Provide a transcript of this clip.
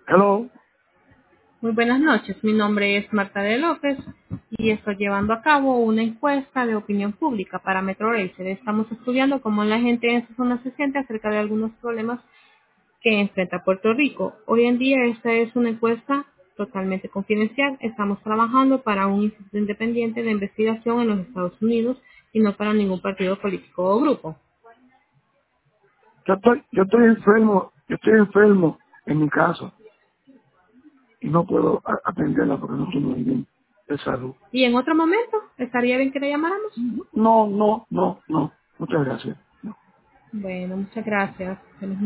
Hello. Muy buenas noches, mi nombre es Marta de López y estoy llevando a cabo una encuesta de opinión pública para Metro Racer. Estamos estudiando cómo la gente en esa zona se siente acerca de algunos problemas que enfrenta Puerto Rico. Hoy en día esta es una encuesta totalmente confidencial. Estamos trabajando para un instituto independiente de investigación en los Estados Unidos y no para ningún partido político o grupo. Yo estoy enfermo en mi casa y no puedo atenderla porque no estoy muy bien de salud. Y en otro momento, ¿estaría bien que le llamáramos? No. Muchas gracias. No. Bueno, muchas gracias. Feliz